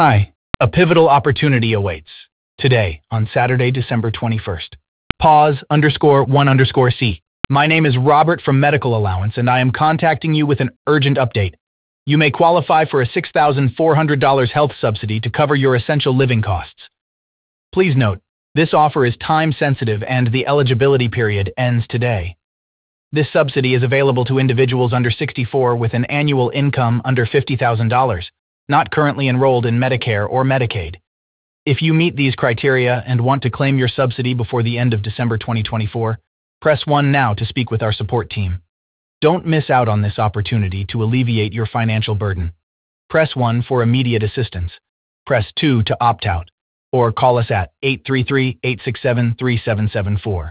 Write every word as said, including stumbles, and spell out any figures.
Hi, a pivotal opportunity awaits. Today, on Saturday, December twenty-first. Pause underscore one underscore C. My name is Robert from Medical Allowance, and I am contacting you with an urgent update. You may qualify for a six thousand four hundred dollars health subsidy to cover your essential living costs. Please note, this offer is time-sensitive and the eligibility period ends today. This subsidy is available to individuals under sixty-four with an annual income under fifty thousand dollars, not currently enrolled in Medicare or Medicaid. If you meet these criteria and want to claim your subsidy before the end of December twenty twenty-four, press one now to speak with our support team. Don't miss out on this opportunity to alleviate your financial burden. Press one for immediate assistance. Press two to opt out, or call us at eight three three, eight six seven, three seven seven four.